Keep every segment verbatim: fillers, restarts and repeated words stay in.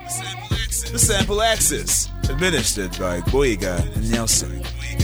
The Sample Axis, administered by Boyega Nelson.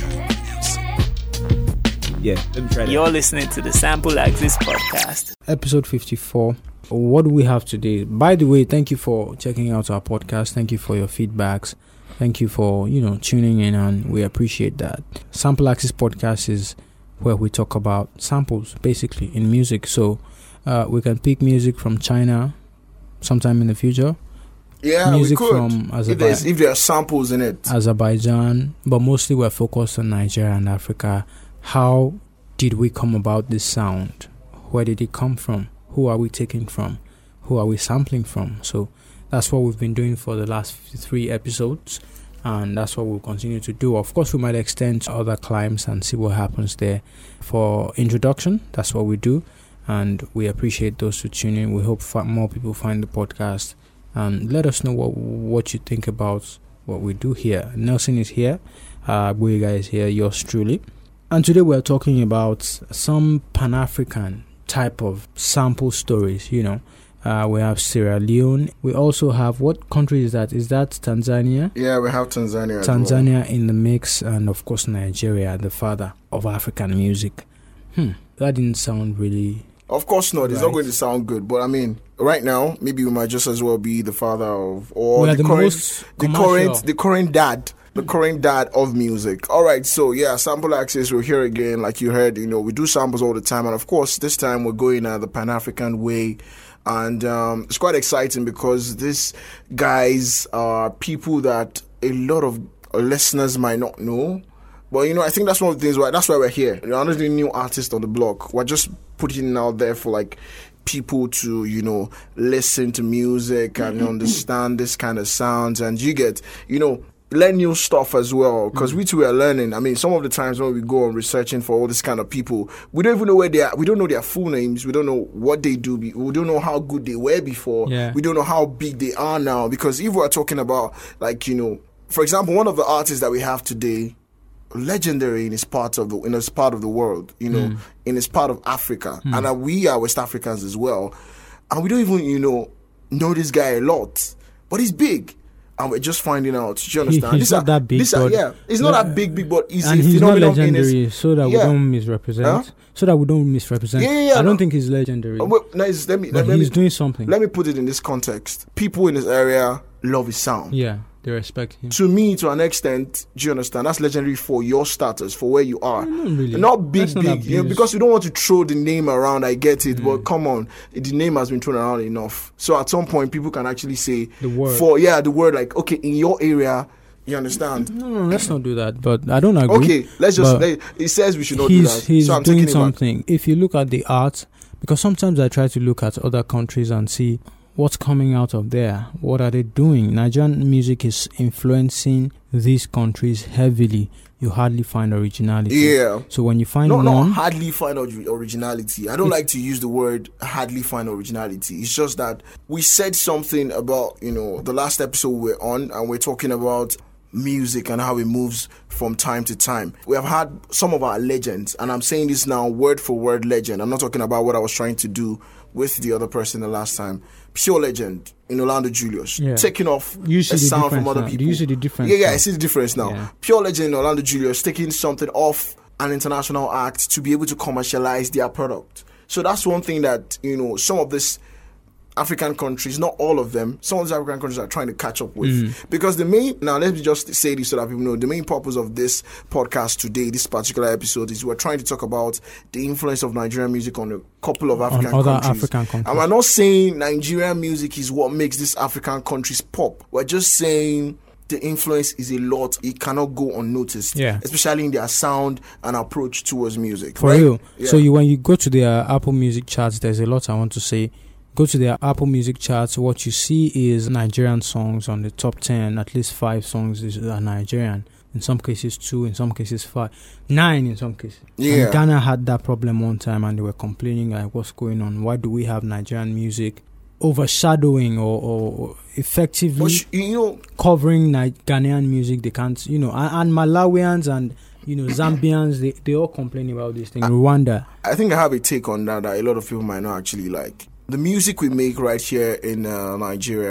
Yeah, let me try that. You're listening to the Sample Axis podcast. Episode fifty-four. What do we have today? By the way, thank you for checking out our podcast. Thank you for your feedbacks. Thank you for, you know, tuning in, and we appreciate that. Sample Axis podcast is where we talk about samples, basically, in music. So uh, we can pick music from China sometime in the future. Yeah, music we could. from If, there's, if there are samples in it. Azerbaijan, but mostly we're focused on Nigeria and Africa. How did we come about this sound? Where did it come from? Who are we taking from? Who are we sampling from? So that's what we've been doing for the last three episodes, and that's what we'll continue to do. Of course, we might extend to other climes and see what happens there. For introduction, that's what we do, and we appreciate those who tune in. We hope more people find the podcast, and let us know what what you think about what we do here. Nelson is here, uh, Boyega is here, yours truly. And today we're talking about some Pan-African type of sample stories, you know. Uh, we have Sierra Leone. We also have, what country is that? Is that Tanzania? Yeah, we have Tanzania. Tanzania as well. in the mix, and of course Nigeria, the father of African music. Hmm, that didn't sound really... Of course not. It's right. not going to sound good. But I mean, right now, maybe we might just as well be the father of... or we the, the, current, most the current, the current dad. The current dad of music. All right, so yeah, Sample Axis, we're here again. Like you heard, you know, we do samples all the time. And of course, this time we're going uh, the Pan-African way. And um, it's quite exciting because these guys are people that a lot of listeners might not know. But, you know, I think that's one of the things why that's why we're here. You're not the new artist on the block. We're just putting it out there for, like, people to, you know, listen to music and understand this kind of sounds. And you get, you know, learn new stuff as well, because mm. we too are learning. I mean, some of the times when we go on researching for all this kind of people, we don't even know where they are. We don't know their full names. We don't know what they do. We don't know how good they were before. Yeah. We don't know how big they are now. Because if we're talking about, like, you know, for example, one of the artists that we have today, legendary in his part of the in his part of the world, you know, mm. in his part of Africa, mm. and uh, we are West Africans as well, and we don't even, you know, know this guy a lot, but he's big. And we're just finding out. Do you understand? He, he's this not are, that big. This are, yeah, he's not that big, big, but he's and a he's not phenomenon legendary, in his, so that yeah. we don't misrepresent. Huh? So that we don't misrepresent. Yeah, yeah, yeah, I don't no. think he's legendary. Oh, well, nice. Let me. But let he's me, doing something. Let me put it in this context. People in this area love his sound. Yeah, they respect him. To me, to an extent, do you understand? That's legendary for your status, for where you are. No, not really. Not big, not big. You know, because you don't want to throw the name around. I get it, Mm. but come on, the name has been thrown around enough. So at some point, people can actually say The word. For yeah, the word like okay, in your area. You understand? No, no, let's not do that. But I don't agree. Okay, let's just. But Let, it says we should not he's, do that. He's so I'm doing taking it back. something. If you look at the art, because sometimes I try to look at other countries and see what's coming out of there. What are they doing? Nigerian music is influencing these countries heavily. You hardly find originality. Yeah. So when you find No, one, no, hardly find ori- originality. I don't like to use the word hardly find originality. It's just that we said something about, you know, the last episode we're on, and we're talking about music and how it moves from time to time. We have had some of our legends, and I'm saying this now word for word legend. I'm not talking about what I was trying to do with the other person the last time. Pure legend in Orlando Julius, Yeah. taking off You see a the sound from difference other now. Do people. you see the difference Yeah, yeah, now? I see the difference now. Yeah. Pure legend in Orlando Julius taking something off an international act to be able to commercialize their product. So that's one thing that, you know, some of these African countries, not all of them, some of these African countries are trying to catch up with. Mm. Because the main, now let me just say this so that people know, the main purpose of this podcast today, this particular episode, is we're trying to talk about the influence of Nigerian music on a couple of African on other countries. African countries. And we're not saying Nigerian music is what makes these African countries pop. We're just saying the influence is a lot. It cannot go unnoticed. Yeah. Especially in their sound and approach towards music. For right? real. Yeah. So you when you go to their Apple Music charts, there's a lot I want to say. Go to their Apple Music charts. What you see is Nigerian songs on the top ten. At least five songs is are Nigerian. In some cases, two. In some cases, five. Nine in some cases. Yeah. And Ghana had that problem one time, and they were complaining like, "What's going on? Why do we have Nigerian music overshadowing or, or effectively But sh- you know, covering Ni- Ghanaian music?" They can't, you know, and, and Malawians and you know Zambians. They they all complain about this thing. I, Rwanda. I think I have a take on that that a lot of people might not actually like. The music we make right here in uh, Nigeria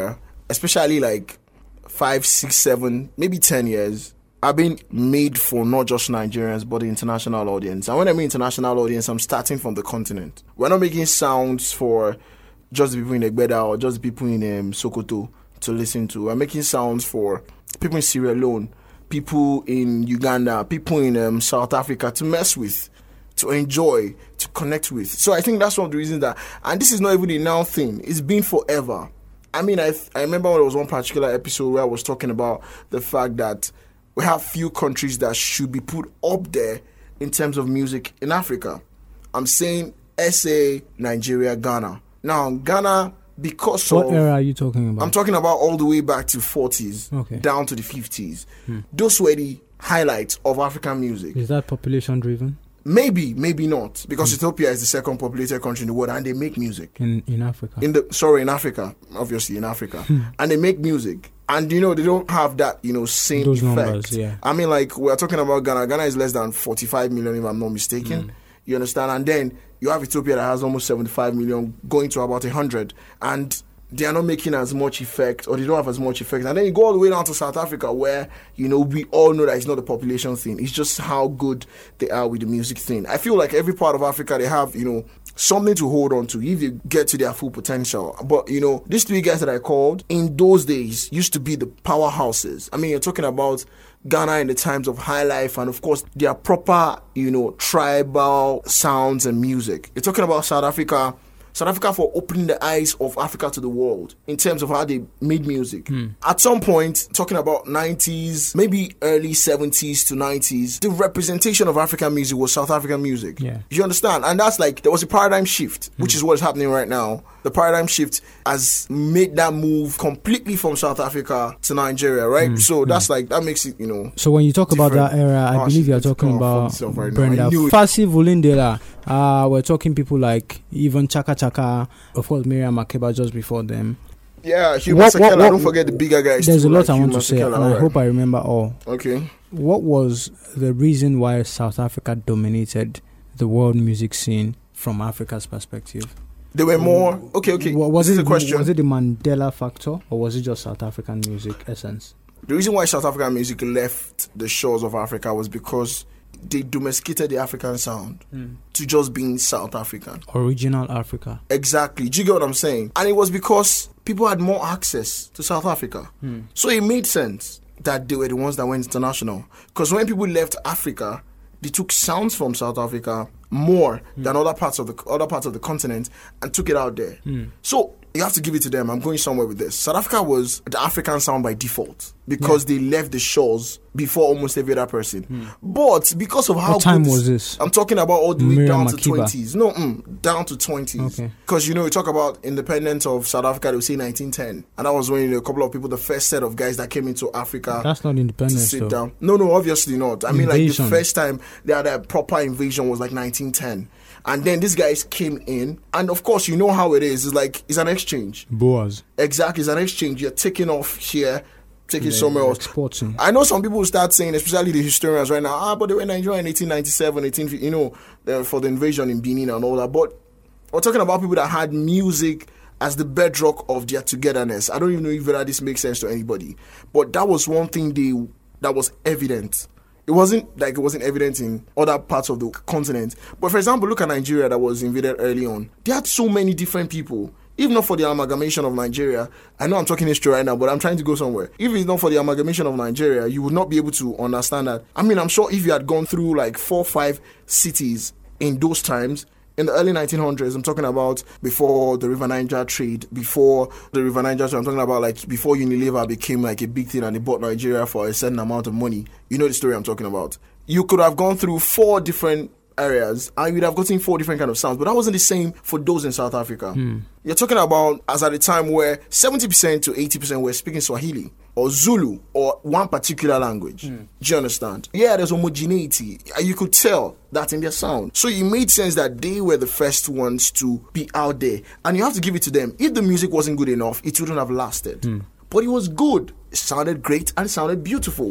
especially like five, six, seven, maybe ten years, have been made for not just Nigerians, but the international audience. And when I mean international audience, I'm starting from the continent. We're not making sounds for just the people in Egbeda or just the people in um, Sokoto to listen to. We're making sounds for people in Sierra Leone, people in Uganda, people in um, South Africa to mess with, to enjoy, to connect with. So I think that's one of the reasons that, and this is not even a now thing, it's been forever. I mean, I I remember when there was one particular episode where I was talking about the fact that we have few countries that should be put up there in terms of music in Africa. I'm saying S A, Nigeria, Ghana. Now, Ghana, because what of... What era are you talking about? I'm talking about all the way back to forties, okay, down to the fifties. Hmm. Those were the highlights of African music. Is that population driven? Maybe, maybe not, because mm. Ethiopia is the second populated country in the world, and they make music in in Africa. In the sorry, in Africa, obviously in Africa, and they make music, and you know they don't have that you know same Those effect. Numbers, yeah. I mean, like we're talking about Ghana. Ghana is less than forty-five million, if I'm not mistaken. Mm. You understand? And then you have Ethiopia that has almost seventy-five million, going to about a hundred, and they are not making as much effect, or they don't have as much effect. And then you go all the way down to South Africa, where, you know, we all know that it's not the population thing. It's just how good they are with the music thing. I feel like every part of Africa, they have, you know, something to hold on to if you get to their full potential. But, you know, these three guys that I called, in those days, used to be the powerhouses. I mean, you're talking about Ghana in the times of high life, and of course, their proper, you know, tribal sounds and music. You're talking about South Africa, South Africa for opening the eyes of Africa to the world in terms of how they made music. Mm. At some point, talking about nineties, maybe early seventies to nineties, the representation of African music was South African music. Yeah. You understand? And that's like, there was a paradigm shift, which mm. is what is happening right now. The paradigm shift has made that move completely from South Africa to Nigeria, right? Mm. So that's mm. like, that makes it, you know. So when you talk about that era, I oh, believe you're talking about right Brenda Fassie Vulindela. Uh, we're talking people like even Chaka Chaka, of course, Miriam Makeba just before them. Yeah, Hugh Masekela. Don't forget the bigger guys. There's too, a lot like I want Hugh to say, Masekela, and right. I hope I remember all. Okay. What was the reason why South Africa dominated the world music scene from Africa's perspective? There were more. Okay, okay. Was it the question? Was it the Mandela factor, or was it just South African music essence? The reason why South African music left the shores of Africa was because they domesticated the African sound mm. to just being South African. Original Africa. Exactly. Do you get what I'm saying? And it was because people had more access to South Africa. Mm. So it made sense that they were the ones that went international. Because when people left Africa, they took sounds from South Africa more mm. than other parts of the other parts of the continent and took it out there. Mm. So you have to give it to them. I'm going somewhere with this. South Africa was the African sound by default because yeah. they left the shores before almost every other person. Mm. But because of how what time good was this? I'm talking about all the way Miriam down Makeba. to twenties. No, mm, down to twenties. Okay. Because, you know, we talk about independence of South Africa, they would say nineteen ten. And that was when, you know, a couple of people, the first set of guys that came into Africa. That's not independence, to sit though. down. No, no, obviously not. I Invasion. mean, like, the first time they had a proper invasion was like nineteen ten. And then these guys came in, and of course, you know how it is. It's like, it's an exchange. Boas. Exactly, it's an exchange. You're taking off here, taking yeah, somewhere else. Exporting. I know some people will start saying, especially the historians right now, ah, but they were in Nigeria in eighteen ninety-seven, eighteen, you know, for the invasion in Benin and all that. But we're talking about people that had music as the bedrock of their togetherness. I don't even know if that this makes sense to anybody. But that was one thing they that was evident. It wasn't like it wasn't evident in other parts of the continent. But for example, look at Nigeria that was invaded early on. They had so many different people. If not for the amalgamation of Nigeria, I know I'm talking history right now, but I'm trying to go somewhere. If it's not for the amalgamation of Nigeria, you would not be able to understand that. I mean, I'm sure if you had gone through like four or five cities in those times, in the early nineteen hundreds, I'm talking about before the River Niger trade, before the River Niger trade, I'm talking about like before Unilever became like a big thing and they bought Nigeria for a certain amount of money. You know the story I'm talking about. You could have gone through four different areas and you'd have gotten four different kind of sounds, but that wasn't the same for those in South Africa. Mm. You're talking about as at a time where seventy percent to eighty percent were speaking Swahili or Zulu or one particular language. Mm. Do you understand? Yeah, there's homogeneity. You could tell that in their sound. So it made sense that they were the first ones to be out there. And you have to give it to them. If the music wasn't good enough, it wouldn't have lasted. Mm. But it was good. It sounded great and it sounded beautiful.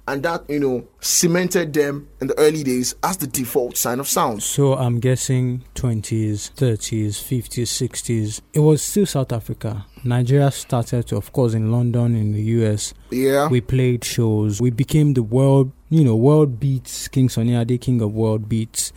and that, you know, cemented them in the early days as the default sign of sound. So I'm guessing twenties, thirties, fifties, sixties. It was still South Africa. Nigeria started to, of course, in London, in the U S. Yeah. We played shows. We became the world, you know, world beats, King Sunny Ade, king of world beats.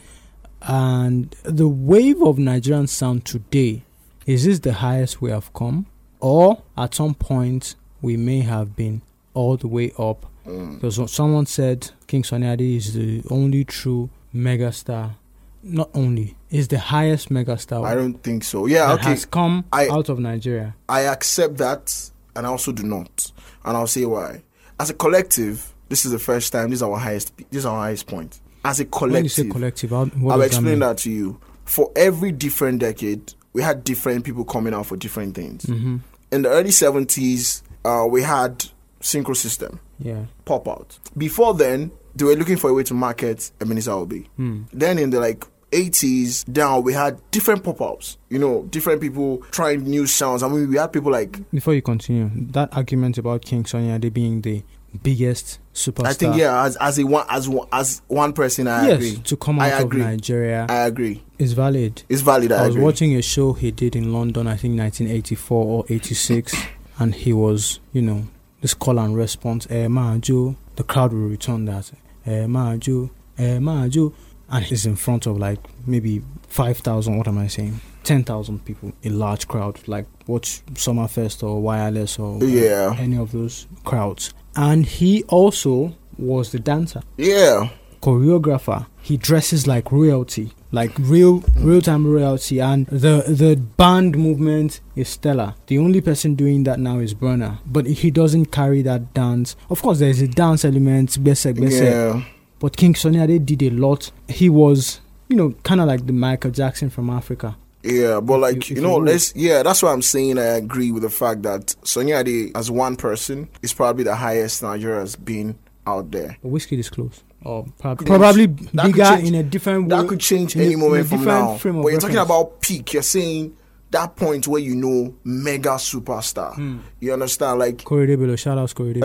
And the wave of Nigerian sound today, is this the highest we have come? Or at some point, we may have been all the way up? Mm. Because someone said King Sunny Ade is the only true megastar. Not only, is the highest megastar. I don't think so. Yeah, that okay. has come I, out of Nigeria. I accept that, and I also do not. And I'll say why. As a collective, this is the first time, this is our highest, this is our highest point. As a collective. When you say collective, how, what I'll does explain that, mean? that to you. For every different decade, we had different people coming out for different things. Mm-hmm. In the early seventies, uh, we had Synchro System. Yeah. Pop out. Before then, they were looking for a way to market Ebenezer Obey. Mm. Then in the like eighties down, we had different pop-ups. You know, different people trying new sounds. I mean, we had people like... Before you continue, that argument about King Sunny Ade being the biggest superstar... I think, yeah, as as a one, as, one- as one person, I yes, agree. to come I out of agree. Nigeria I agree. is valid. It's valid, I, I was agree. watching a show he did in London, I think nineteen eighty-four or eighty-six, and he was, you know, this call and response, eh, Maju, the crowd will return that, eh, Maju, eh, Maju, and he's in front of like maybe five thousand, what am I saying, ten thousand people, a large crowd, like watch Summerfest or Wireless or Yeah. any of those crowds. And he also was the dancer, Yeah. choreographer. He dresses like royalty, like real real-time royalty, and the the band movement is stellar. The only person doing that now is Burna, but he doesn't carry that dance. Of course, there's a dance element, bese, bese, Yeah. but King Sunny Ade did a lot. He was, you know, kind of like the Michael Jackson from Africa. Yeah, but like, If- you if know, you would. let's, yeah, that's what I'm saying. I agree with the fact that Sunny Ade, as one person, is probably the highest Nigeria has been out there. But Whiskey is close. Or probably, Could- probably that could bigger change- in a different way. That could change in a- any in a moment from different now. frame of But you're talking reference. about peak. You're saying that point where you know mega superstar. Hmm. You understand? Like, Korede Bello, shout out Korede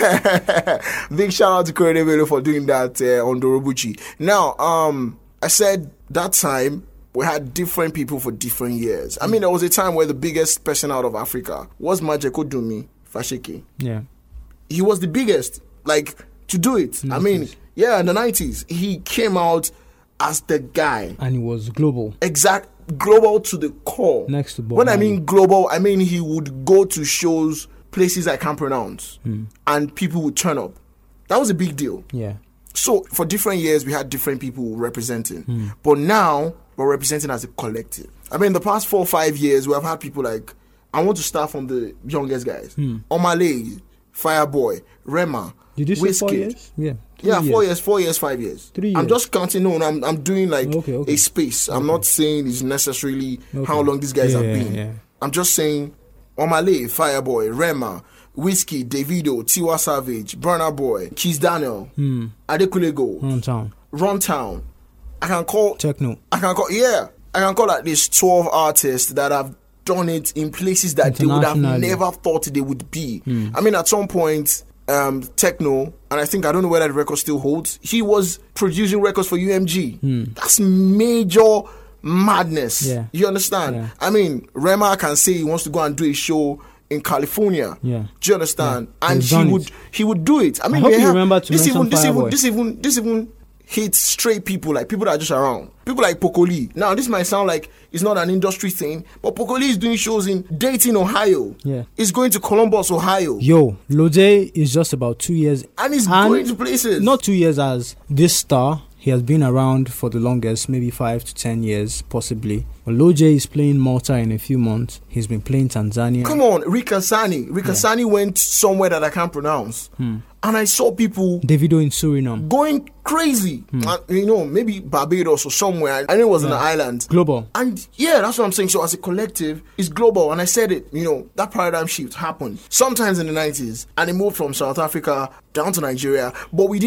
Bello. big shout out to Korede Bello for doing that uh, on Dorobuchi. Now, um, I said that time we had different people for different years. I mean, there was a time where the biggest person out of Africa was Majeko Dumi Fasheke. Yeah. He was the biggest, like, to do it. I mean, yeah, in the nineties, he came out as the guy. And it was global. Exact global to the core. Next to Bob When I Marley. mean global, I mean he would go to shows, places I can't pronounce, Hmm. and people would turn up. That was a big deal. Yeah. So for different years, we had different people representing. Hmm. But now we're representing as a collective. I mean, the past four or five years, we have had people like, I want to start from the youngest guys. Hmm. Omale, Fireboy, Rema, Did you say four Wizkid. years? Yeah. Three Yeah, four years, four years, five years. Three I'm years. just counting. No, I'm I'm doing like Okay, okay. a space. I'm not saying it's necessarily Okay. how long these guys Yeah, have yeah, been. yeah. I'm just saying, Omale, Fireboy, Rema, Wizkid, Davido, Tiwa Savage, Burna Boy, Keys Daniel, Hmm. Adekunle Gold, Run town. Runtown. I can call. Techno. I can call. Yeah, I can call at least twelve artists that have done it in places that they would have Internationally. never thought they would be. I mean, at some point, um, Techno, and I think I don't know whether the record still holds. He was producing records for U M G. That's major madness. Yeah. You understand? Yeah. I mean, Rema can say he wants to go and do a show in California. Yeah. Do you understand? Yeah. And He's he done it. would he would do it. I mean, hope we you have- remember to this mention even this even Fireboy. this even this even hits straight people, like people that are just around. People like Pokoli. Now, this might sound like it's not an industry thing, but Pokoli is doing shows in Dayton, Ohio. Yeah. He's going to Columbus, Ohio. Yo, Lode is just about two years. And he's going to places. Not two years as this star. He has been around for the longest, maybe five to ten years, possibly. But Lode is playing Malta in a few months. He's been playing Tanzania. Come on, Rika Sani. Rika Sani went somewhere that I can't pronounce. And I saw people Davido in Suriname. going crazy. And, you know, maybe Barbados or somewhere. I know it was in the island. Global. And yeah, that's what I'm saying. So as a collective, it's global. And I said it, you know, that paradigm shift happened sometimes in the nineties. And it moved from South Africa down to Nigeria. But we didn't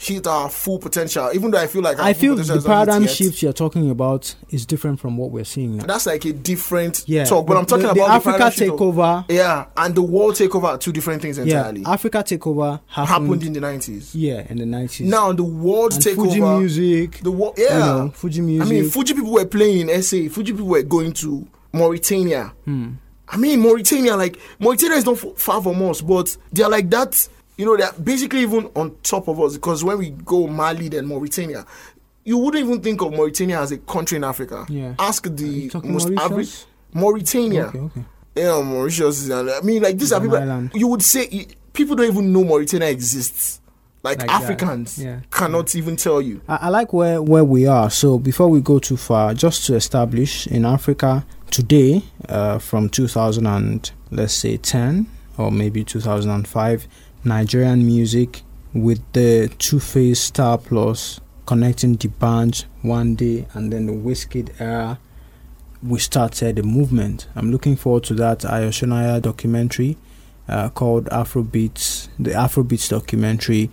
hit our full potential. Even though I feel like our I full feel potential the is not hit paradigm yet. shift you're talking about is different from what we're seeing now. That's like a different Yeah, talk. But the- I'm talking the, about the Africa paradigm shift of- takeover. Yeah, and the world takeover are two different things entirely. Yeah, Africa takeover happened, Happened in the nineties. yeah in the nineties. Now the world and takeover. Fuji music, The world, you yeah. know, Fuji music. I mean, Fuji people were playing in S A. Fuji people were going to Mauritania. Hmm. I mean, Mauritania, like Mauritania is not f- far from us, but they're like that. You know, they're basically even on top of us because when we go Mali, then Mauritania, you wouldn't even think of Mauritania as a country in Africa. Yeah. Ask Are the you talking most Mauritius? average Mauritania. okay, okay. Yeah, Mauritius. Is, I mean, like these are It's an people. island. You would say people don't even know Mauritania exists. Like, Like that. Africans Yeah. cannot even tell you. I, I like where, where we are. So before we go too far, just to establish in Africa today, uh, from two thousand and let's say ten or maybe two thousand five, Nigerian music with the Two-Face Star Plus connecting the band one day and then the Wizkid era, we started a movement. I'm looking forward to that Ayoshonaya documentary uh, called Afrobeats, the Afrobeats documentary.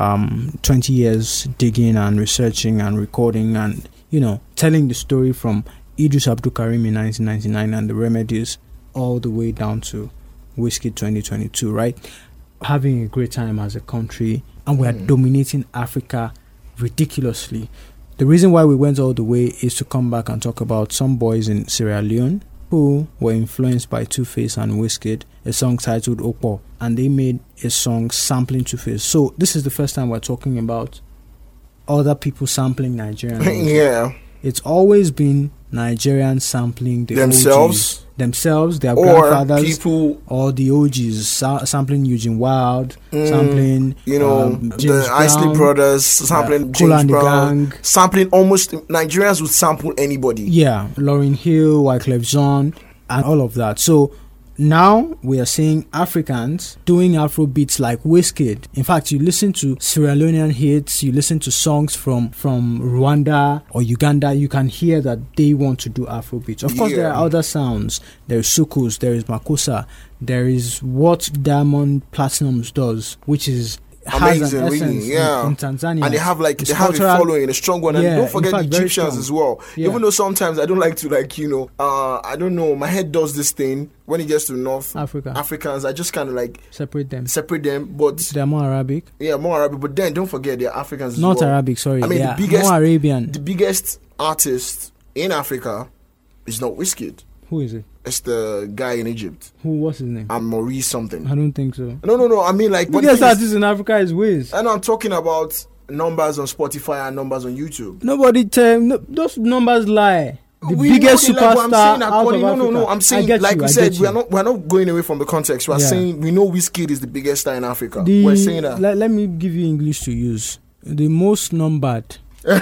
Um, twenty years digging and researching and recording and, you know, telling the story from Idris Abdul Karim in nineteen ninety-nine and the Remedies all the way down to Wizkid twenty twenty-two, right? Having a great time as a country, and we are Mm. dominating Africa ridiculously. The reason why we went all the way is to come back and talk about some boys in Sierra Leone who were influenced by Two-Face and Wizkid, a song titled Opo, and they made a song sampling Two-Face. So this is the first time we're talking about other people sampling Nigerian music. Yeah. It's always been Nigerians sampling the Themselves? O Gs. Themselves, their Or grandfathers, people, or the O Gs, sa- sampling Eugene Wild, Mm, sampling, you know, um, the James Isley Brown, Brothers, sampling uh, Kool James and the Brown, Gang. sampling almost Nigerians would sample anybody. Yeah, Lauryn Hill, Wyclef Jean, and all of that. So now we are seeing Africans doing Afro beats like Wizkid. In fact, you listen to Sierra Leonean hits, you listen to songs from, from Rwanda or Uganda, you can hear that they want to do Afro beats. Of course, there Yeah. are other sounds. There is Sukus, there is Makossa, there is what Diamond Platinums does, which is has Amazing, an really, essence in- yeah. in, Tanzania. And they have like It's they have cultural- a following, a strong one, and Yeah, don't forget in the fact, very Egyptians strong. as well. Yeah. Even though sometimes I don't like to like you know, uh, I don't know, my head does this thing when it gets to North Africa. Africans. I just kind of like Separate them. separate them, but They're more Arabic. yeah, more Arabic. But then don't forget they're Africans as Not well. Arabic, sorry. I mean, they the are biggest- more Arabian. The biggest artist in Africa is not Wizkid. Who is it? It's the guy in Egypt. Who? What's his name? I'm Maurice something. I don't think so. No, no, no. I mean, like, but the Biggest thing is- artist in Africa is Wiz. and I'm talking about numbers on Spotify and numbers on YouTube. Nobody tell no, those numbers lie. The We biggest know they lie, but superstar I'm saying out according- of no, no, no. Africa. I'm I saying, get like you, we I said, get we are you. not we're not going away from the context. We're Yeah. saying we know Wizkid is the biggest star in Africa. The, we're saying that. Let, let me give you English to use. The most numbered,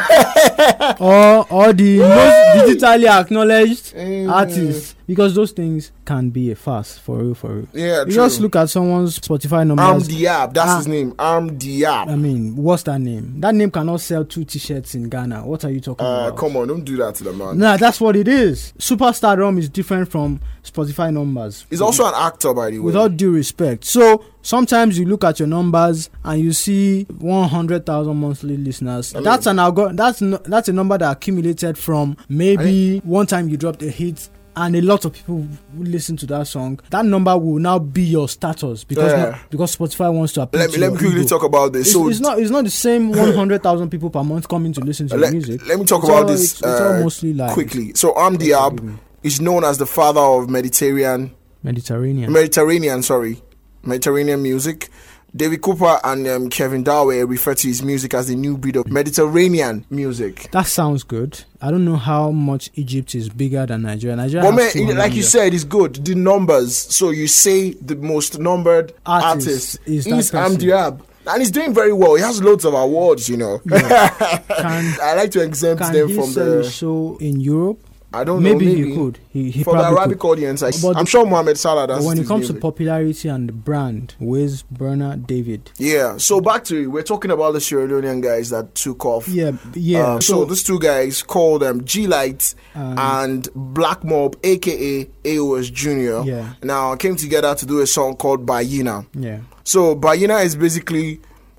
or or the most digitally acknowledged Mm. artist, because those things can be a farce for real, for real. Yeah, You true. just look at someone's Spotify Arm numbers. Diab, that's Ah. his name. Arm Diab. I mean, what's that name? That name cannot sell two T-shirts in Ghana. What are you talking Uh, about? come on, don't do that to the man. Nah, that's what it is. Superstardom is different from Spotify numbers. He's also an actor, by the way. With all due respect. So sometimes you look at your numbers and you see one hundred thousand monthly listeners. I mean- that's an algo- That's no, that's a number that accumulated from maybe one time you dropped a hit. And a lot of people who listen to that song. That number will now be your status because Yeah. not, because Spotify wants to appeal let me to let your me quickly ego. talk about this. It's, so it's not it's not the same one hundred thousand people per month coming to listen to let, your music. let me talk It's about all- this It's, it's all uh, mostly like quickly. So Arm forgive Diab me. is known as the father of Mediterranean Mediterranean. Mediterranean, sorry, Mediterranean music. David Cooper and um, Kevin Darway refer to his music as the new breed of Mediterranean music. That sounds good. I don't know how much Egypt is bigger than Nigeria. Nigeria, But has two man, hundred like you million. said, it's good. The numbers. So you say the most numbered Artist artist, is that is Am person. Diab. And he's doing very well. He has loads of awards, you know. Can, I like to exempt can them he from sell a the... show in Europe? I don't Maybe, know. Maybe he could. He, he For the probably Arabic could. audience, I, But I'm the- sure Mohamed Salah But does when it his comes music. to popularity and the brand, Wiz, Burner, David. Yeah, so back to it. We're talking about the Sierra Leonean guys that took off. Yeah, yeah. Um, so, these two guys called um, G Light Um, and Black Mob, aka A O S Junior, Yeah. now came together to do a song called Bayina. yeah. So Bayina is basically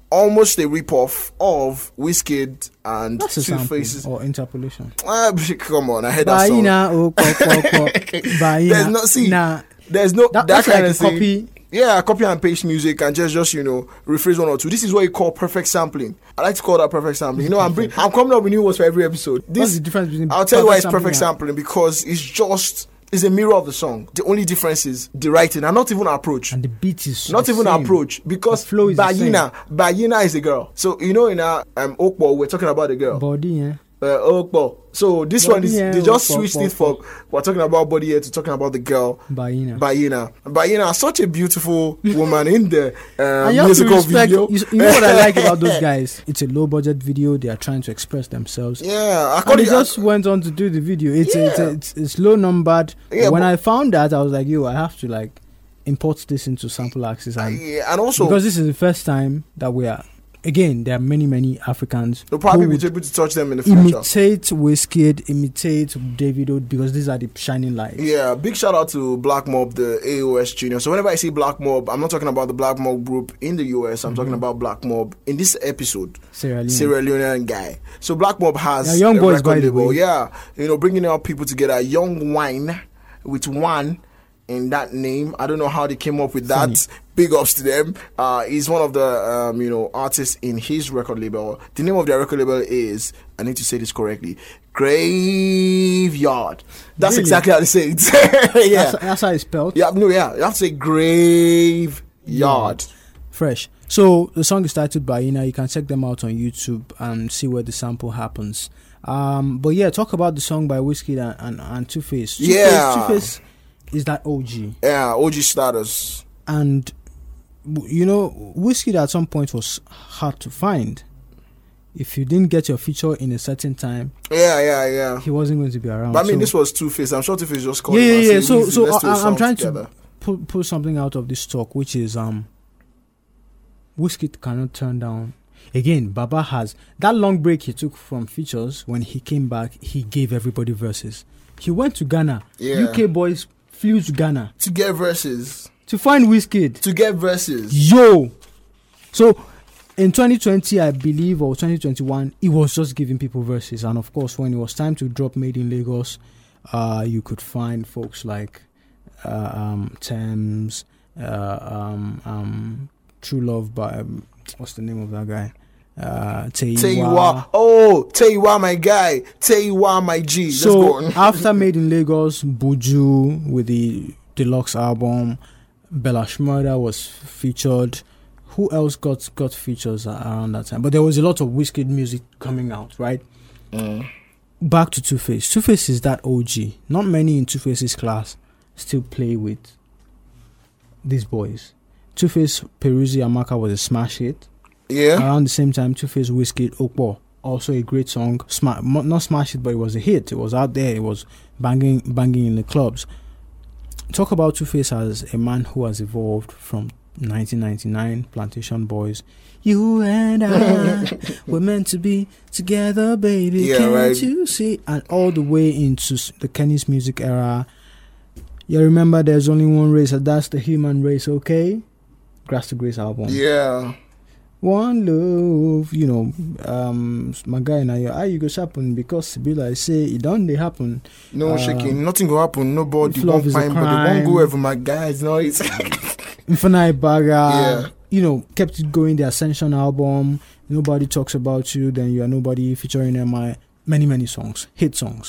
almost a rip-off of Wizkid and That's a Two sample Faces. or interpolation. Ah, come on, I heard that song. Baina, oh, ko, ko, ko. Baina. There's no see. Nah, There's no that, that, that's kind like of a thing. copy. Yeah, copy and paste music and just just you know rephrase one or two. This is what you call perfect sampling. I like to call that perfect sampling. You know, I'm bring, I'm coming up with new words for every episode. What's This the difference between I'll tell you why it's sampling perfect and- sampling, because it's just it's a mirror of the song. The only difference is the writing and not even approach. And the beat is Not the even same. approach, because The flow is the Bayina, Bayina is a girl. So you know in our um, Okpo, we're talking about the girl. Body, yeah. Uh, Okpo. So this Body, one is yeah, they just Okpo, switched Okpo, it from we're talking about body here to talking about the girl. Baina. Bayina. Bayina, such a beautiful woman in the uh, And you have to musical respect, video. you, you know what I like about those guys? It's a low budget video. They are trying to express themselves. Yeah, I And call they it. just went on to do the video. It's Yeah. it's, it's it's low numbered. Yeah, when but- I found that, I was like, yo, I have to like import this into Sample Access, and yeah, and also because this is the first time that we are. Again, there are many many Africans they'll probably who be would able to touch them in the future. imitate Wizkid, imitate Davido, because these are the shining lights. Yeah, big shout out to Black Mob, the A O S Junior. So whenever I say Black Mob, I'm not talking about the Black Mob group in the U S. I'm Mm-hmm. talking about Black Mob in this episode. Sierra Leone. Sierra Leonean guy. So Black Mob has They're young a boys, record by the label. way. Yeah, you know, bringing out people together. Young Wine with one in that name. I don't know how they came up with that. Funny. Big ups to them. Uh, he's one of the um, you know artists in his record label. The name of their record label is, I need to say this correctly, Graveyard. That's Really? exactly how they say it. yeah, That's, that's how it's spelled. yeah, no, yeah. You have to say Graveyard. Fresh. So the song is titled Baina. You can check them out on YouTube and see where the sample happens. Um, but yeah, talk about the song by Wizkid and, and, and Two Face. Yeah. Two Face is that O G. Yeah, O G status. And w- you know, Wizkid at some point was hard to find. If you didn't get your feature in a certain time, Yeah, yeah, yeah. he wasn't going to be around. But I mean, So- this was Two Face. I'm sure Two Face just called yeah, him and yeah, yeah. said, So, "Weezy, so let's do a I, I'm song trying together." to pull, pull something out of this talk, which is um, Wizkid cannot turn down. Again, Baba has that long break he took from features. When he came back, he gave everybody verses. He went to Ghana. Yeah. U K boys flew to Ghana To get verses. to find Wizkid. To get verses. Yo, so in twenty twenty, I believe, or twenty twenty-one, he was just giving people verses. And of course, when it was time to drop Made in Lagos, uh, you could find folks like uh, um, Thames, uh, um, um, True Love by, um, what's the name of that guy? Uh, Teiwa. Teiwa. Oh, Teiwa, my guy. Teiwa, my G. Let's So go on. after Made in Lagos, Buju with the deluxe album, Bella Shmurda was featured. Who else got got features around that time? But there was a lot of Wizkid music coming out, right? Mm. Back to Two Face. Two Face is that O G. Not many in Two Face's class still play with these boys. Two Face, Peruzzi Amaka was a smash hit. Yeah. Around the same time, Two Face, Wizkid, Okpo, also a great song. Sma- mo- not smash it, but it was a hit. It was out there. It was banging, banging in the clubs. Talk about Two Face as a man who has evolved from nineteen ninety-nine, Plantation Boys. You and I were meant to be together, baby. Yeah, Can't right. you see? And all the way into s- the Kenny's music era. You remember there's only one race, and that's the human race, okay? Grass to Grace album. Yeah. One love, you know, um, my guy now, how you go happen because be like say it don't they happen. No Uh, shaking. Nothing will happen. Nobody if love won't is a find, but they won't crime. go over my guys. No, it's Infinite Bagger, Yeah. you know, kept it going. The Ascension album, Nobody Talks About You, Then You Are Nobody, featuring M I, many many songs, hit songs.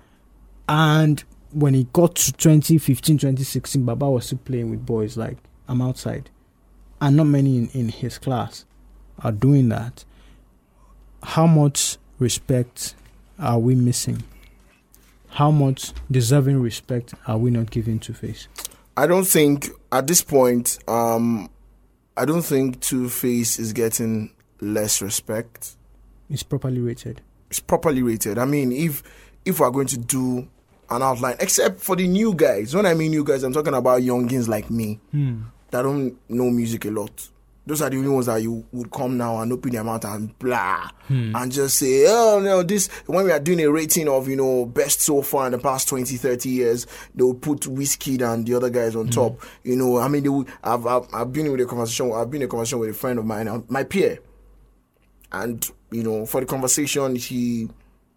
And when he got to twenty fifteen, twenty sixteen, Baba was still playing with boys like I'm Outside, and not many in, in his class are doing that. How much respect are we missing? How much deserving respect are we not giving to Face? I don't think at this point, um, I don't think Two Face is getting less respect. It's properly rated. It's properly rated. I mean, if if we're going to do an outline, except for the new guys. When I mean new guys, I'm talking about youngins like me Hmm. that don't know music a lot. those are the only ones that you would come now and open their mouth and blah Hmm. and just say, oh no, this, when we are doing a rating of, you know, best so far in the past twenty, thirty years, they will put Wizkid and the other guys on top. You know, I mean, they will, I've, I've, I've been with a conversation, I've been in a conversation with a friend of mine, my peer. And, you know, for the conversation, he,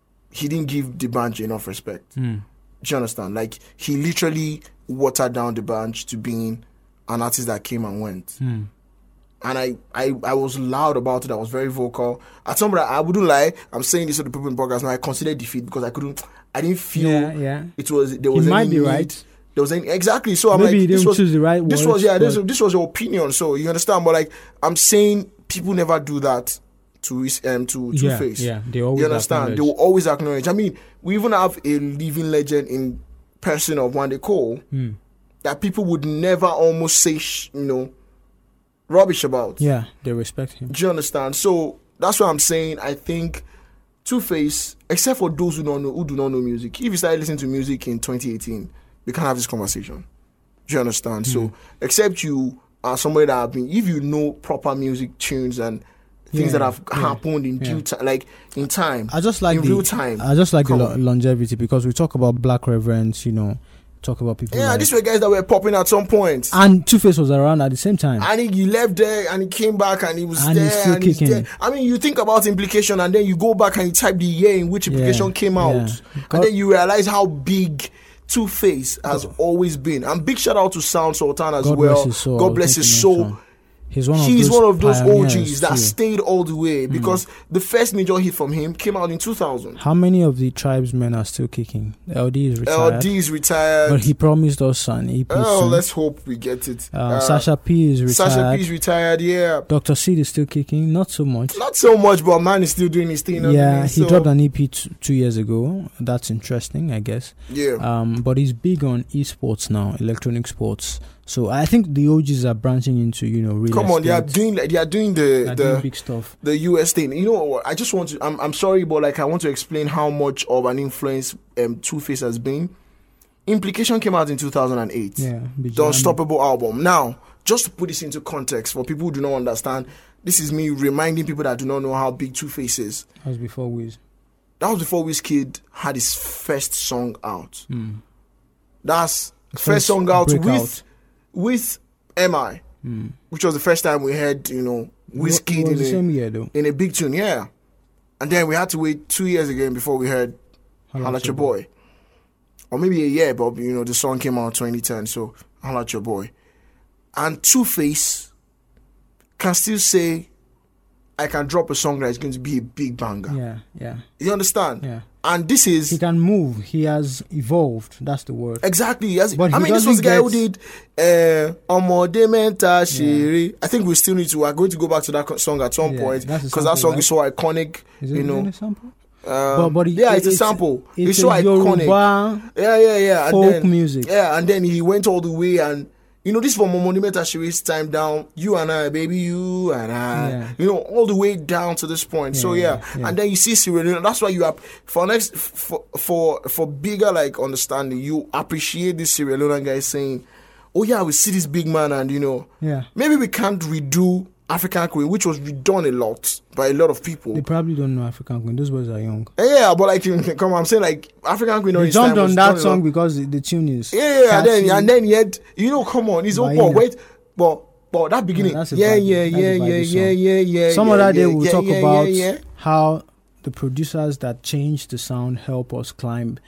he didn't give D'banj enough respect. Hmm. Do you understand? Like, he literally watered down D'banj to being an artist that came and went. Hmm. And I, I, I was loud about it. I was very vocal. At some point, I wouldn't lie. I'm saying this to the people in the podcast now. I considered defeat because I couldn't. I didn't feel Yeah, yeah. it was. There He was. might any be need. right. There was any exactly. So I'm Maybe like, he this didn't was choose the right This words, was yeah. This, but- this was your opinion. So you understand. But like, I'm saying people never do that to his- um to Two Yeah, Face. yeah. They always You understand? They will acknowledge. always acknowledge. I mean, we even have a living legend in person of Wande Cole Hmm. that people would never almost say, sh- you know, rubbish about. Yeah, they respect him. Do you understand? So that's what I'm saying. I think Two Face, except for those who don't know, who do not know music, if you started listening to music in twenty eighteen, we can't have this conversation. Do you understand? Hmm. So, except you are somebody that have been, if you know proper music tunes and things Yeah, that have yeah, happened in yeah. due time, like in time, I just like in the real time. I just like the Come lo- on. longevity because we talk about black reverends, you know, talk about people. Yeah, like, these were guys that were popping at some point. and Two Face was around at the same time. And he, he left there and he came back and he was And there he's still and he's kicking. there. I mean, you think about implication and then you go back and you type the year in which implication Yeah, came out. yeah. And God- then you realize how big Two Face has always been. And big shout out to Sound Sultan as God well. bless his soul. God bless Thank his you, soul. Nelson. He's one of He's those one of those O pioneers Gs that too. stayed all the way because the first major hit from him came out in two thousand. How many of the tribesmen are still kicking? L D is retired, L D is retired. but he promised us an E P oh, soon. let's hope we get it. Uh, Uh, Sasha P is retired. Sasha P is retired, yeah. Doctor Seed is still kicking, not so much. Not so much, but man is still doing his thing. Yeah, underneath, he so- dropped an E P t- two years ago. That's interesting, I guess. Yeah. Um, but he's big on esports now, electronic sports. So I think the O Gs are branching into, you know, real Come on, they are estate. doing like they are doing the They're doing the big stuff. the U S thing. You know what? I just want to. I'm I'm sorry, but like I want to explain how much of an influence um, Two Face has been. Implication came out in two thousand eight. Yeah, big The jam. Unstoppable album. Now, just to put this into context for people who do not understand, this is me reminding people that do not know how big Two Face is. That was before Wiz. That was before Wizkid had his first song out. Hmm. That's first, First song out with breakout. with M I, Hmm. which was the first time we heard, you know, Wizkid It was in the a, same year though. in a big tune, yeah. And then we had to wait two years again before we heard Holla at Your Boy. Or maybe a year, but you know, the song came out in twenty ten, so Holla at Your Boy. And Two Face can still say, I can drop a song that is going to be a big banger. Yeah, yeah, You understand? yeah. And this is He can move. He has evolved. That's the word. exactly yes. But I he mean, this was the guy who doesn't did uh, Omode Menta Shiri. I think we still need to. We're going to go back to that co- song at some Yeah, point that's a because that sample, song is so iconic. Is it you is know, it a sample? Um, But, but it- yeah, it's, it's a sample. It's, It's so a iconic. Yoruba Yeah, yeah, yeah. And folk then, music. Yeah, and then he went all the way and. You know, this from Monument Ashiri's time down, you and I, baby, you and I. Yeah. You know, all the way down to this point. so Yeah, yeah. yeah. And then you see Sierra Leone. That's why you have for next for for for bigger like understanding, you appreciate this Sierra Leone guy saying, oh yeah, we see this big man and you know, Yeah. maybe we can't redo African Queen, which was redone a lot by a lot of people. They probably don't know African Queen. Those boys are young. Yeah, but like, you- come on, I'm saying like African Queen. on They his time jumped was on done that a song lot. because the, the tune is Yeah, yeah, and then catchy. and then yet you know, come on, he's Baina. open. Wait, but but that beginning, that's a yeah, vibe- yeah, that's a yeah, vibey yeah, song. yeah, yeah, yeah. Some yeah, other yeah, day we'll yeah, talk yeah, about yeah, yeah. how the producers that changed the sound help us climb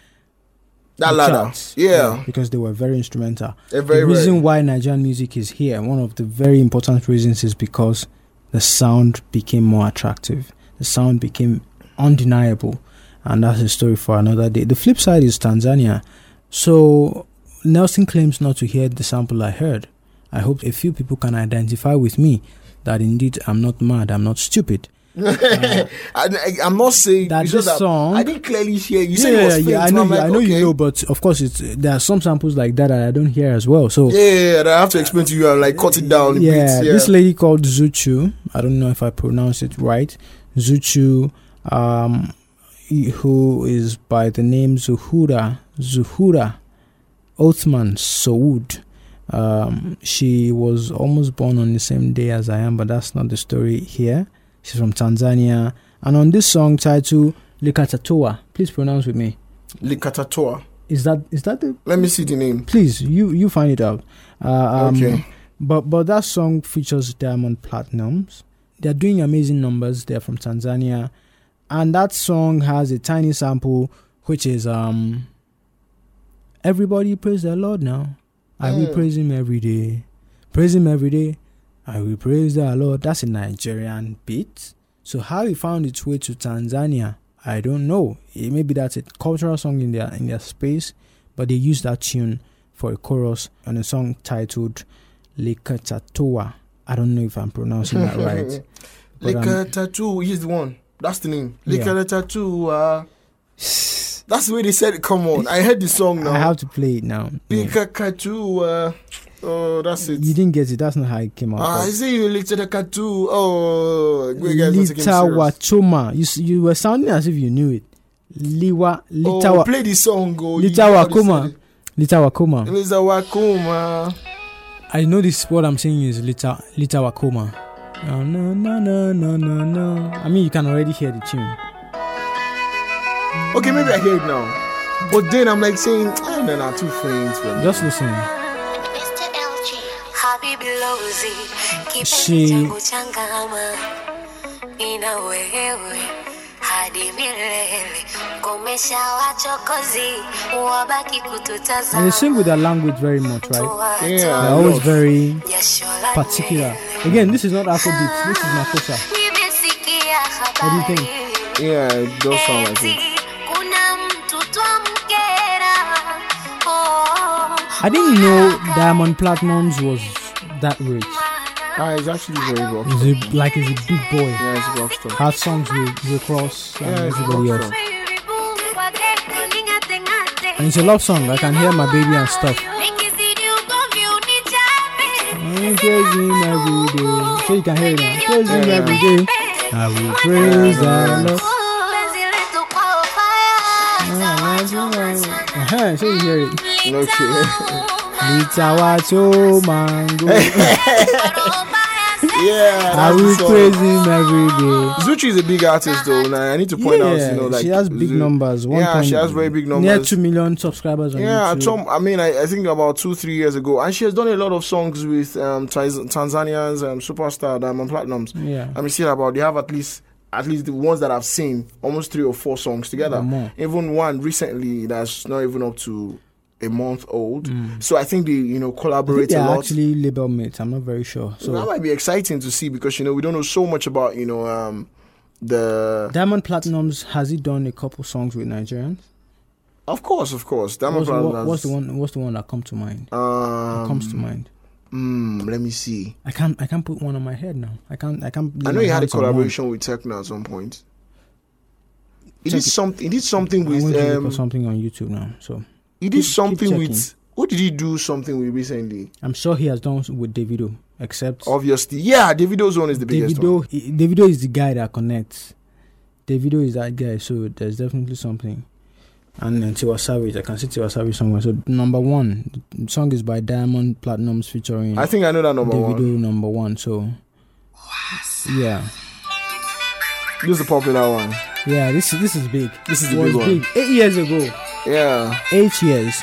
that the ladder. charts. Yeah, because they were very instrumental. They're very, the reason very- why Nigerian music is here, one of the very important reasons, is because the sound became more attractive. The sound became undeniable, and that's a story for another day. The flip side is Tanzania. So Nelson claims not to hear the sample I heard. I hope a few people can identify with me that indeed I'm not mad, I'm not stupid. I, I, I'm not saying That it's just this that song- I didn't clearly hear. You yeah, said it was yeah, faint. yeah, I and know, I'm you, like, I know okay. you know, but of course, it's there are some samples like that that I don't hear as well. So Yeah, yeah, yeah, that I have to explain to you and like cut it down. a yeah, bit, yeah. this lady called Zuchu, I don't know if I pronounce it right, Zuchu, um, who is by the name Zuhura, Zuhura Othman Sowood. Um, she was almost born on the same day as I am, but that's not the story here. She's from Tanzania. And on this song titled Likatatoa, please pronounce with me. Likatatoa. Is that is that the? Let me see the name. Please, you you find it out. Uh, um, Okay. But but that song features Diamond Platnumz. They're doing amazing numbers. They're from Tanzania, and that song has a tiny sample, which is um. Everybody praise the Lord now. I will Mm. praise Him every day. Praise Him every day. I will praise the Lord. That's a Nigerian beat. So how it found its way to Tanzania, I don't know. It, maybe that's a cultural song in their in their space, but they used that tune for a chorus on a song titled Likatatoa. I don't know if I'm pronouncing that right. but, um, Likatatoa, he's the one. That's the name. Yeah. Likatatoa. That's the way they said it. Come on. I heard the song now. I have to play it now. Yeah. Likatatoa. Oh, that's it. You didn't get it. That's not how it came out. Ah, I say you Likatatoa. Oh, great guys, don't take him serious. Litawachoma. You s- you were sounding as if you knew it. Liwa Oh, Litawa play the song. Oh, you Litawakoma. already Litawakoma. said it. Litawakoma. I know this. What I'm saying is Lita Litawakoma. No no no no no no no. I mean, you can already hear the tune. Okay, maybe I hear it now. But then I'm like saying, ah, no, no, too faint for me. Just listen. Mister L G, Habibi Lozi, kipenzi She- changu changama, nina wewe hadi milele, komesha wachokozi, wabaki And they kututazama. sing with their language very much, right? Yeah. They're always love. very Jasho la particular. nywele. Again, this is not Afrobeat. This is Makossa. Nimesikia What do you think? habari, Yeah, it does sound like eti it. kuna mtu twamkera. Oh, I didn't know Diamond Platnumz was that rich. Ah, it's actually very rock. He's a, like he's a big boy. Yeah, it's a rock star. Has songs with Rick Ross and Yeah, it's a everybody rock else. star. And it's a love song. I can hear my baby and stuff. Nikizidi ugomvi unichape. I praise him every day. So you can hear it now. Praise him Yeah. every day. I will praise the Lord. Penzi letu kwa fire. Uh-huh, so you hear it. Okay. Litawacho mango. Yeah, I that's will the song. praise him every day. Zuchi is a big artist though. Now I need to point out, you know, like she has big Zu- numbers. One Yeah, she point- has very big Near numbers. two million subscribers on Yeah, YouTube. Tom, I mean, I, I think about two, three years ago, and she has done a lot of songs with um, Tanz- Tanzanians, um, superstar Diamond Platnumz. Yeah. I mean, see about they have at least at least the ones that I've seen almost three or four songs together. Or more. Even one recently that's not even up to a month old. So I think they you know I think collaborate they a are lot. actually label mates. I'm not very sure. So So that might be exciting to see because you know we don't know so much about you know um, the. Diamond Platnumz, has he done a couple songs with Nigerians? Of course, of course. Diamond What's, what, Platnumz. what's the one? What's the one that comes to mind? Um, That comes to mind. mm, let me see. I can't. I can't put one on my head now. I can't. I can't. I lay know my he had a hands on one. collaboration with Tekno at some point. He Check did it. something. He did something I'm going with. to look for Um, something on YouTube now. So he did keep- keep something with. checking. Who did he do something with recently? I'm sure he has done with Davido. Except Obviously, yeah. Davido's one is the biggest one. Davido. he- Davido is the guy that connects. Davido is that guy. So there's definitely something. And then Tiwa Savage. I can see Tiwa Savage somewhere. So number one, the song is by Diamond Platnumz featuring I think I know that number Davido. one. Number one. So yeah. This is the popular one. Yeah, this is this is big. This is the Was big one. Eight years ago. Yeah. Eight years.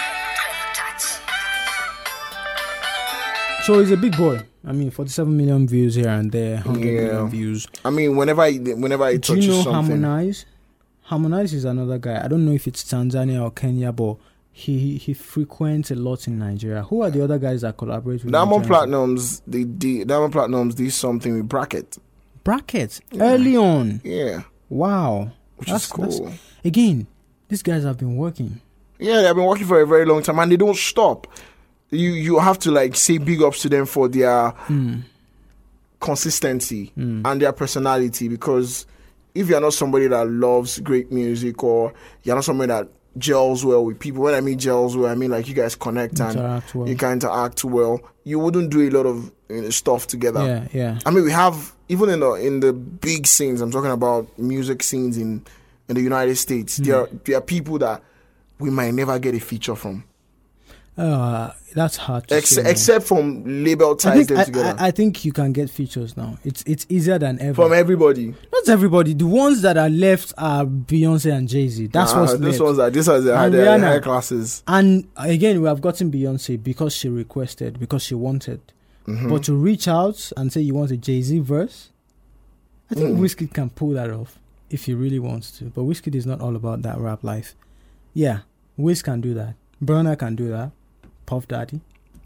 So he's a big boy. I mean, forty-seven million views here and there, one hundred Yeah. million views. I mean, whenever I, whenever I Do touches you know something. Harmonize? Harmonize is another guy. I don't know if it's Tanzania or Kenya, but he he frequents a lot in Nigeria. Who are the other guys that collaborate with Diamond Nigerians? Platnumz, they did. Diamond Platnumz did something with Bracket. Brackets early on. Yeah, Wow, which That's- is cool. that's- Again, these guys have been working. Yeah, they've been working for a very long time and they don't stop. You you have to like say big ups to them for their Mm. consistency and their personality, because if you're not somebody that loves great music or you're not somebody that gels well with people, when I mean gels well, I mean like you guys connect and Interact well. you can interact well, you wouldn't do a lot of you know, stuff together. Yeah, yeah. I mean, we have even in the in the big scenes. I'm talking about music scenes in in the United States. Hmm. There are there are people that we might never get a feature from. Uh, that's hard to Ex- say. now. except from label I ties think, them I, together. I, I think you can get features now. It's it's easier than ever. from everybody. Not everybody. The ones that are left are Beyonce and Jay-Z. That's Nah, what's these left. ones are these are the And high, Rihanna. high classes. And again, we have gotten Beyonce because she requested, because she wanted. Mm-hmm. But to reach out and say you want a Jay-Z verse, I think Mm. Wizkid can pull that off if he really wants to. But Wizkid is not all about that rap life. Yeah, Wiz can do that. Burna can do that. Puff Daddy.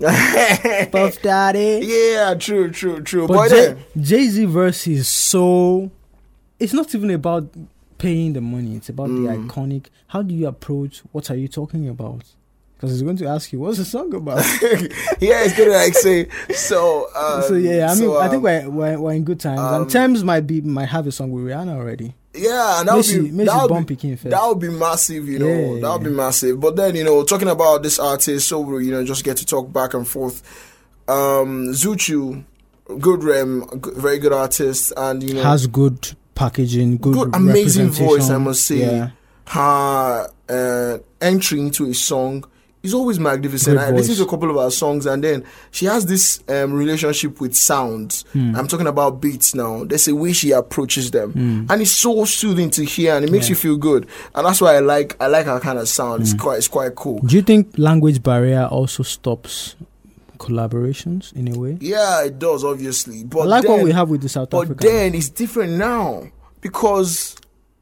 Puff Daddy. Yeah, true, true, true. But But Jay- then, Jay-Z verse is so... It's not even about paying the money. It's about Mm. the iconic... How do you approach... What are you talking about? Because he's going to ask you, what's the song about? yeah, it's gonna like say so. Um, so yeah, I mean, so, I think um, we're, we're we're in good times. um, and Thames might be might have a song with Rihanna already. Yeah, and that Maybe would be maybe that would Bomb be, Pikin first. that would be massive, you know. Yeah, that would be yeah. massive. But then, you know, talking about this artist, so we, you know, just get to talk back and forth. Um, Zuchu, good rem, g- very good artist, and you know, Has good packaging, good, good, amazing voice, I representation. must say. Yeah. Her uh, entry into a song is always magnificent. Great I listened voice. to a couple of her songs, and then she has this um, relationship with sounds. Hmm. I'm talking about beats now. There's a way she approaches them, and it's so soothing to hear, and it makes Yeah. you feel good. And that's why I like I like her kind of sound. Hmm. It's quite it's quite cool. Do you think language barrier also stops collaborations in a way? Yeah, it does obviously, but I like then, what we have with the South But Africa. then it's different now because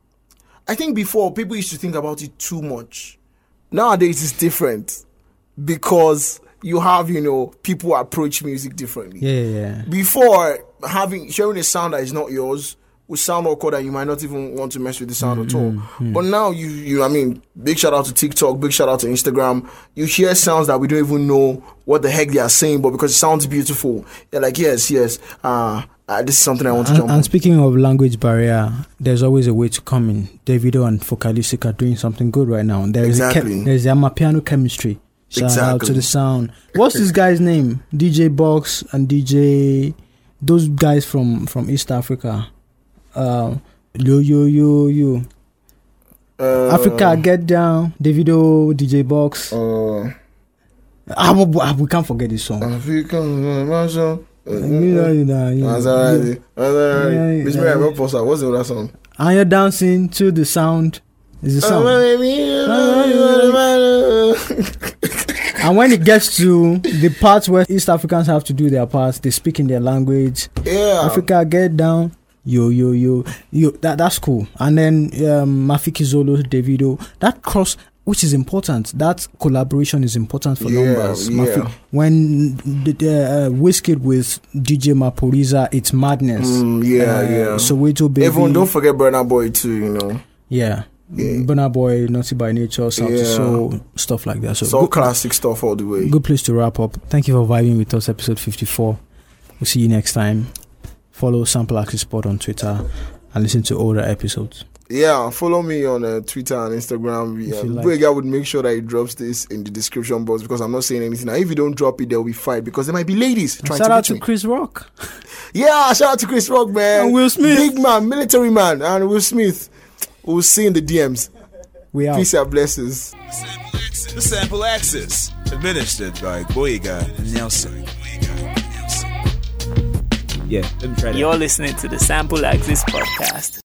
I think before people used to think about it too much. Nowadays it's different because you have, you know, people approach music differently. yeah, yeah, yeah. Before, having sharing a sound that is not yours would sound awkward and you might not even want to mess with the sound at all. But now you, you, I mean, big shout out to TikTok, big shout out to Instagram. You hear sounds that we don't even know what the heck they are saying, but because it sounds beautiful, you're like, yes, yes, uh, uh this is something I want to And, jump and on. speaking of language barrier, there's always a way to come in. Davido and Focalistic are doing something good right now. There is Exactly. a chem- there's a Amapiano chemistry. Shout out Exactly. to the sound. What's this guy's name? D J Box and D J, those guys from from East Africa. Uh, yo yo yo yo. Uh, Africa Get Down. Davido, D J Box. Uh, Ah, we- ah, we can't forget this song. African Marshall. Uh, You know, you know, you know. That's alright. That's alright. Yeah, Miss yeah. Mary, what poster? What's the other song? And you're dancing to the sound. Is the sound. And when it gets to the parts where East Africans have to do their parts, they speak in their language. Yeah. Africa Get Down. Yo, yo, yo. yo that, that's cool. And then um, Mafiki Zolo, Davido. That cross, which is important. That collaboration is important for Yeah, numbers. yeah. Mafi- when the, the uh, Wizkid with D J Maporiza, it's madness. Mm, yeah, Uh, yeah. Soweto Baby. Everyone, don't forget Burna Boy too, you know. Yeah. Yeah. Burna Boy, Naughty by Nature, South Yeah. Soul, stuff like that. So It's all good, classic stuff all the way. good place to wrap up. Thank you for vibing with us, episode fifty-four. We'll see you next time. Follow Sample Access Pod on Twitter and listen to older episodes. Yeah, follow me on uh, Twitter and Instagram. If Yeah, you like. Boyga would make sure that he drops this in the description box because I'm not saying anything. Now, if you don't drop it, there will be fight because there might be ladies trying Shout to out reach to me. Chris Rock. Yeah, shout out to Chris Rock, man. And Will Smith. Big man, military man, and Will Smith. We'll see in the D Ms. We out. Peace and blessings. The Sample Access, administered by Boyega Nelson. Yeah, let me try that. You're listening to the Sample Access Podcast.